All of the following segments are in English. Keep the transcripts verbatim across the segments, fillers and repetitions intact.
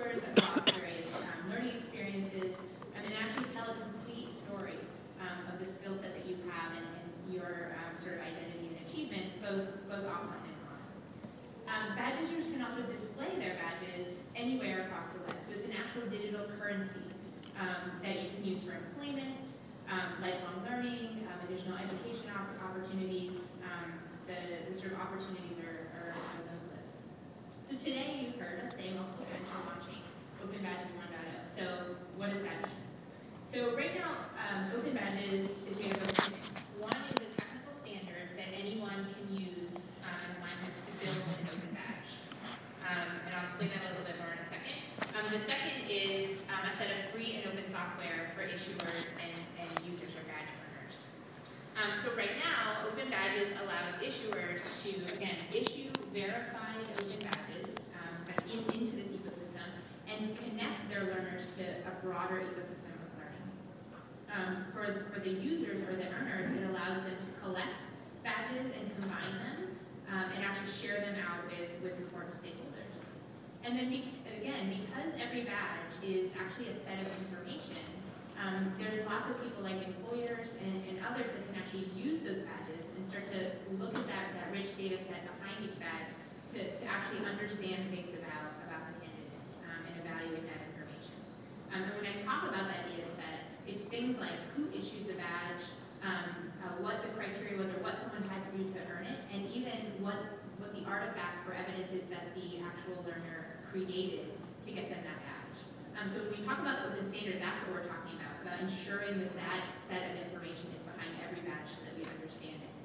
issuers across various um, learning experiences, um, and actually tell a complete story um, of the skill set that you have and, and your um, sort of identity and achievements, both, both offline and online. Um, badge issuers can also display their badges anywhere across the web. So it's an actual digital currency um, that you can use for employment, um, lifelong learning, um, additional education op opportunities. Um, the, the sort of opportunities are, are, are limitless. So today you've heard us say multiple times we're launching Open Badges one point oh. So what does that mean? So right now, um, Open Badges is made up of two things. One is a technical standard that anyone can use um, in Alignment to build an open badge. Um, and I'll explain that a little bit more in a second. Um, the second is um, a set of free and open software for issuers and, and users or badge earners. Um, so right now, Open Badges allows issuers to, again, issue verified open badges um, in, into this ecosystem and connect their learners to a broader ecosystem of learning. Um, for, for the users or the earners, it allows them to collect badges and combine them um, and actually share them out with, with important stakeholders. And then, be, again, because every badge is actually a set of information, um, there's lots of people like employers and, and others that can actually use those badges and start to look at that, that rich data set behind each badge to, to actually understand things about, about the candidates um, and evaluate that information. Um, and when I talk about that data set, it's things like who issued the badge, um, uh, what the criteria was or what someone had to do to earn it, and even what, what the artifact for evidence is that the actual learner created to get them that badge. Um, so when we talk about the open standard, that's what we're talking about, about ensuring that that set of information is behind every badge so that we understand it.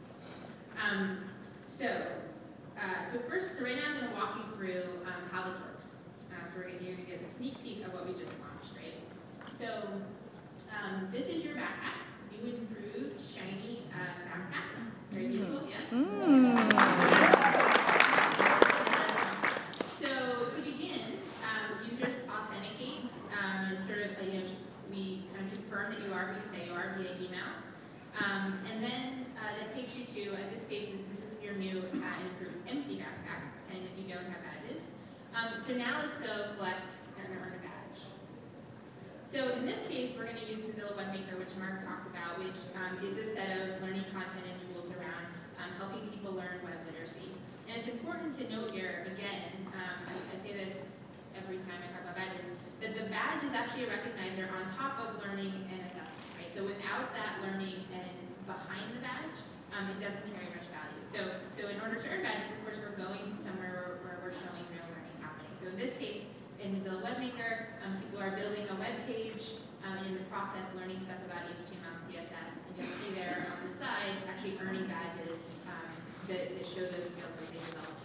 Um, so, uh, so first, so right now I'm going to walk you through um, how this works. Uh, so we're going to get a sneak peek of what we just launched, right? So um, this is your backpack, new improved, shiny uh, backpack. Very beautiful, yes? Mm. So to begin, um, users authenticate um, and sort of, you know, we kind of confirm that you are who you say you are via email. Um, and then uh, that takes you to, uh, this case, is, this is your new uh, improved empty backpack, and if you don't have badges. Um, so now let's go collect and earn a badge. So in this case, we're going to use Mozilla Webmaker, which Mark talked about, which um, is a set of learning content and tools around um, helping people learn web literacy. And it's important to note here, again, um, I, I say this every time I talk about badges, that the badge is actually a recognizer on top of learning and assessment, right? So without that learning and behind the badge, um, it doesn't carry much value. So, so in order to earn badges, of course, we're going to somewhere where, where we're showing real learning happening. So in this case, in Mozilla Webmaker, um, people are building a web page um, and in the process learning stuff about H T M L, C S S, and you'll see there on the side actually earning badges um, that, that show those skills that they developed.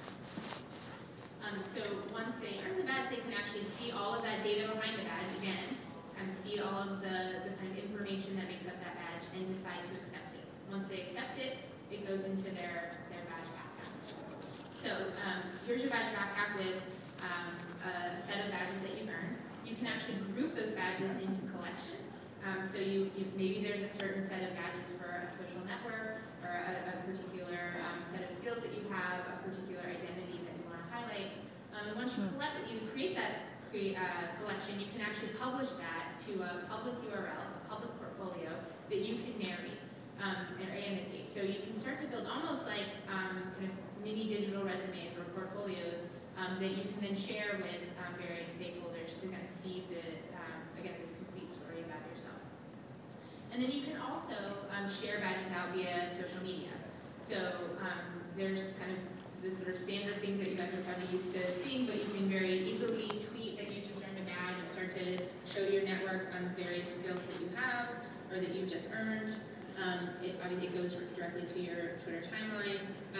Um, so once they earn the badge, they can actually see all of that data behind the badge again, and see all of the, the kind of information that makes up that badge and decide to accept it. Once they accept it, it goes into their, their badge backpack. So um, here's your badge backpack with um, a set of badges that you've earned. You can actually group those badges into collections. Um, so you, you maybe there's a certain set of badges for a social network or a, a particular um, set of skills that you have, a particular identity that you want to highlight. Um, and once you collect it, you create that create, uh, collection, you can actually publish that to a public U R L, a public portfolio that you can narrate um, or annotate. So you can start to build almost like um, kind of mini digital resumes or portfolios Um, that you can then share with um, various stakeholders to kind of see the, um, again, this complete story about yourself. And then you can also um, share badges out via social media. So um, there's kind of the sort of standard things that you guys are probably used to seeing, but you can very easily tweet that you just earned a badge and start to show your network on various skills that you have or that you've just earned. Um, it, obviously, it goes directly to your Twitter timeline.